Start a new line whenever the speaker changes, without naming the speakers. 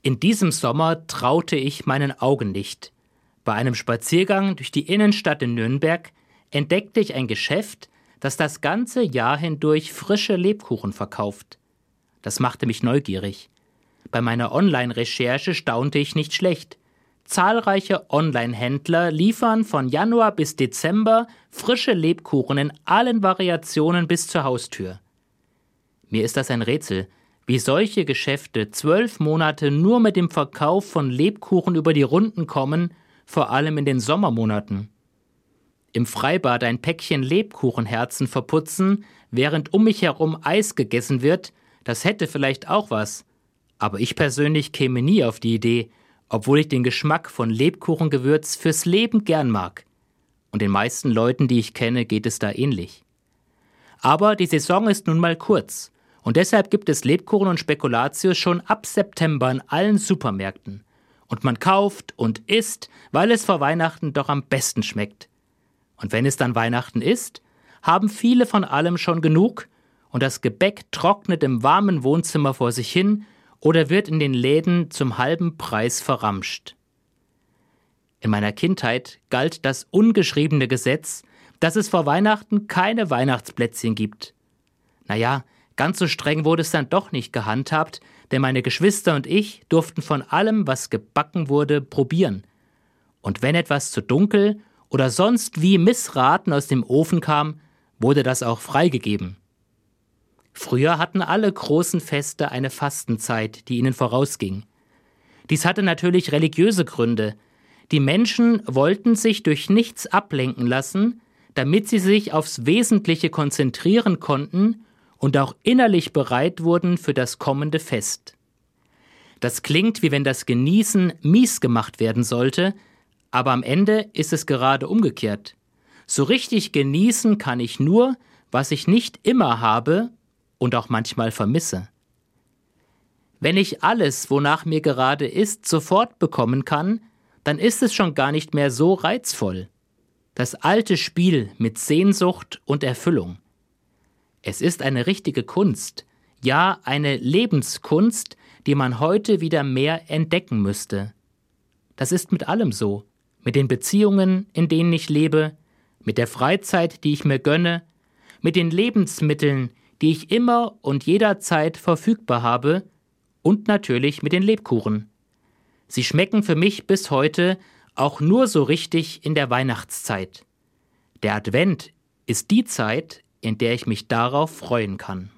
In diesem Sommer traute ich meinen Augen nicht. Bei einem Spaziergang durch die Innenstadt in Nürnberg entdeckte ich ein Geschäft, das das ganze Jahr hindurch frische Lebkuchen verkauft. Das machte mich neugierig. Bei meiner Online-Recherche staunte ich nicht schlecht. Zahlreiche Online-Händler liefern von Januar bis Dezember frische Lebkuchen in allen Variationen bis zur Haustür. Mir ist das ein Rätsel, wie solche Geschäfte 12 Monate nur mit dem Verkauf von Lebkuchen über die Runden kommen, vor allem in den Sommermonaten. Im Freibad ein Päckchen Lebkuchenherzen verputzen, während um mich herum Eis gegessen wird, das hätte vielleicht auch was. Aber ich persönlich käme nie auf die Idee, obwohl ich den Geschmack von Lebkuchengewürz fürs Leben gern mag. Und den meisten Leuten, die ich kenne, geht es da ähnlich. Aber die Saison ist nun mal kurz. Und deshalb gibt es Lebkuchen und Spekulatius schon ab September in allen Supermärkten. Und man kauft und isst, weil es vor Weihnachten doch am besten schmeckt. Und wenn es dann Weihnachten ist, haben viele von allem schon genug und das Gebäck trocknet im warmen Wohnzimmer vor sich hin oder wird in den Läden zum halben Preis verramscht. In meiner Kindheit galt das ungeschriebene Gesetz, dass es vor Weihnachten keine Weihnachtsplätzchen gibt. Naja, ganz so streng wurde es dann doch nicht gehandhabt, denn meine Geschwister und ich durften von allem, was gebacken wurde, probieren. Und wenn etwas zu dunkel oder sonst wie missraten aus dem Ofen kam, wurde das auch freigegeben. Früher hatten alle großen Feste eine Fastenzeit, die ihnen vorausging. Dies hatte natürlich religiöse Gründe. Die Menschen wollten sich durch nichts ablenken lassen, damit sie sich aufs Wesentliche konzentrieren konnten und auch innerlich bereit wurden für das kommende Fest. Das klingt, wie wenn das Genießen mies gemacht werden sollte, aber am Ende ist es gerade umgekehrt. So richtig genießen kann ich nur, was ich nicht immer habe und auch manchmal vermisse. Wenn ich alles, wonach mir gerade ist, sofort bekommen kann, dann ist es schon gar nicht mehr so reizvoll. Das alte Spiel mit Sehnsucht und Erfüllung. Es ist eine richtige Kunst, ja eine Lebenskunst, die man heute wieder mehr entdecken müsste. Das ist mit allem so, mit den Beziehungen, in denen ich lebe, mit der Freizeit, die ich mir gönne, mit den Lebensmitteln, die ich immer und jederzeit verfügbar habe und natürlich mit den Lebkuchen. Sie schmecken für mich bis heute auch nur so richtig in der Weihnachtszeit. Der Advent ist die Zeit, in der ich mich darauf freuen kann.